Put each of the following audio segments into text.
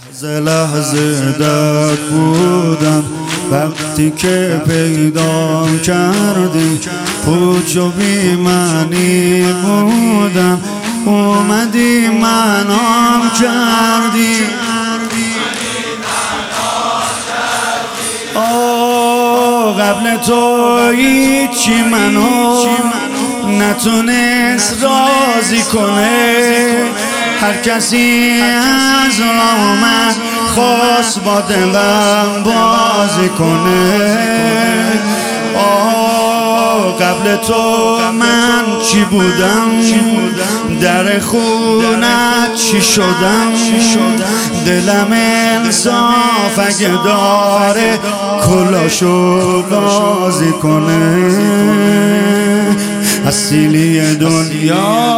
لحظه لحظه درد بودم وقتی که پیدا کردی، پوچ و بی معنی بودم اومدی منام کردی. قبل تو هیچی منو نتونست راضی کنه، هر کسی از راه من خواست با دلم بازی کنه. قبل تو من چی بودم، در خونت چی شدم، دلم انصاف اگه داره کلاشو بازی کنه. اصیلی دنیا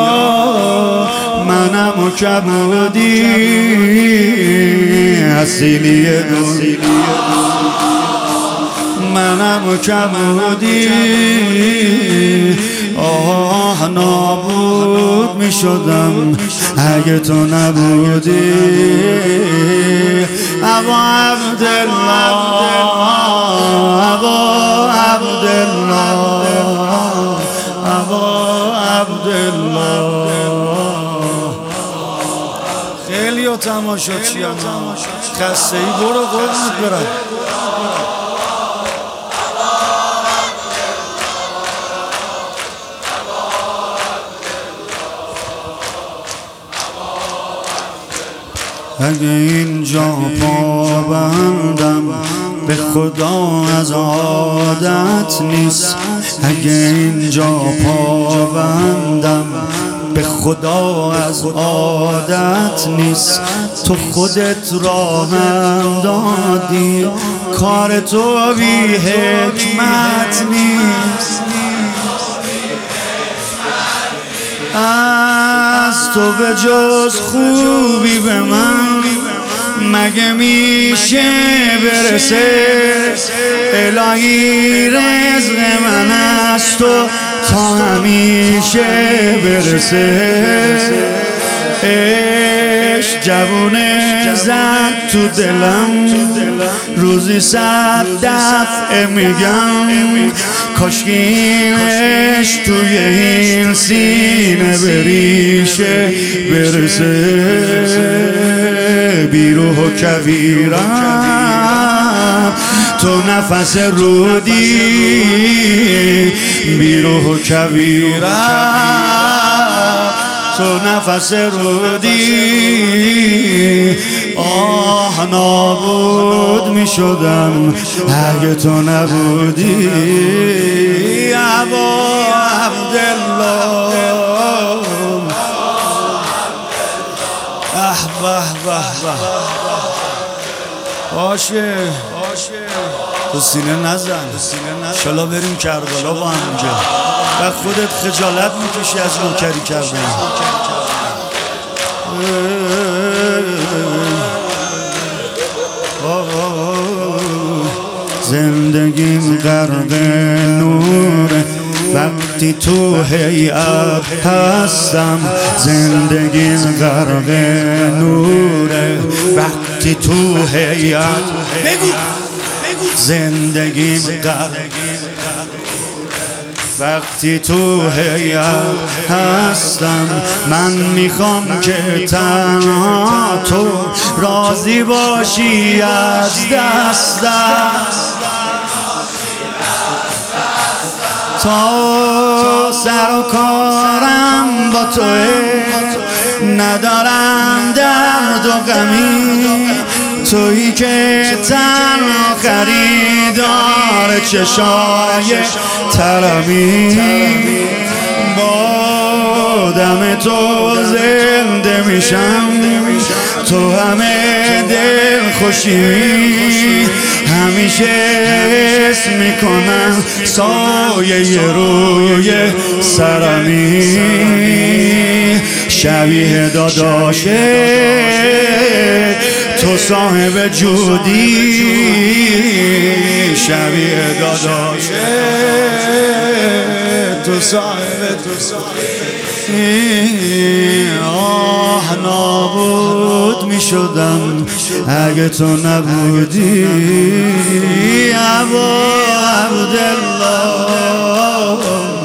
منم و کبودی، اصیلی دنیا منم و کبودی. نابود می شدم اگه تو نبودی. ابا عبدالله، ابا عبدالله، ابا عبدالله. خیلی ها تماشا چی هم خسته ای برو قربونت برم. اگه اینجا پا بندم به خدا از عادت نیست، اگه اینجا پا بندم به خدا از عادت نیست. تو خودت راهم دادی، کار تو بی حکمت نیست. از تو به جز خوبی به من مگه میشه برسه؟ الهی رزق من از تو تا همیشه برسه. عشق جوونه زد تو دلم، روزی 100 دفعه میگم کاشکی این عشق توی این سینه بریشه برسه. بیروح و کویرم تو نفس رودی، بیروح و کویرم تو نفس رودی. نابود می شدم اگه تو نبودی. ابا عبدالله، باشه تو سینه نزن، شالا بریم کربلا با هم اونجا و خودت خجالت میکشی از نوکری کردن. زندگیم غرق نوره وقتی تو هیئت هستم، زندگیم غرق نوره وقتی تو هیئت. زندگیم غرق وقتی تو هیئت هستم. من میخوام که تنها تو راضی باشی از دستم، تا سر و کارم با توه، ندارم درد و غمی، تویی که تنها خریدار چشای ترمی. با دم تو زنده میشم، تو همه دل خوشی، همیشه حس میکنم سایه روی سرمی. شبیه داداشه تو صاحب جودی، شبیه داداشه تو صاحب نابود می شدم اگه تو نبودی ابا عبدالله.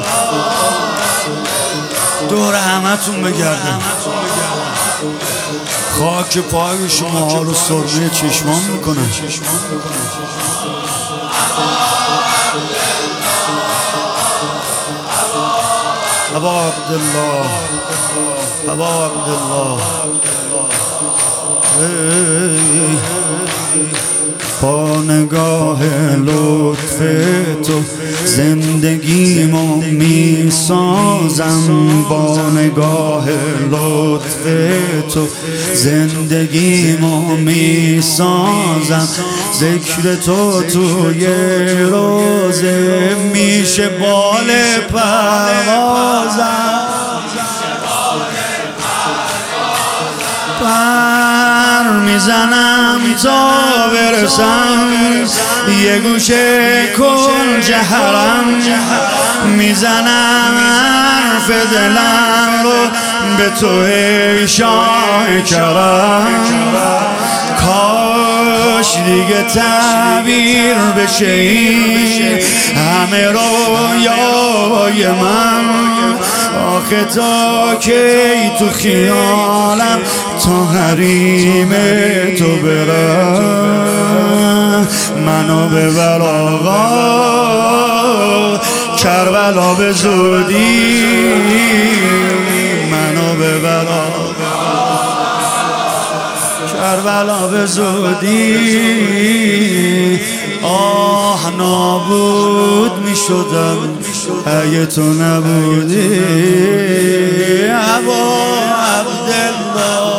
دور همتون بگردم، خاک پای شما ها رو سرمه چشمان میکنم. ابا عبدالله، ابا عبدالله، با نگاه لطف تو زندگیمو می سازم، با نگاه لطف تو زندگیمو می سازم. ذکر تو توی روزه میشه بال پروازم، پر میزنم تا برسم یه گوشه کنج حرم، میزنم حرف دلم رو به تو ای شاه کرم. کاش دیگه تعبیر بشه این همه رویای من، آخه تا کی تو خیالم تا حریم تو برم. منو ببر آقا کربلا به زودی، منو ببر آقا کربلا به زودی. آه نابود می شدم اگه تو نبودی ابا عبدالله.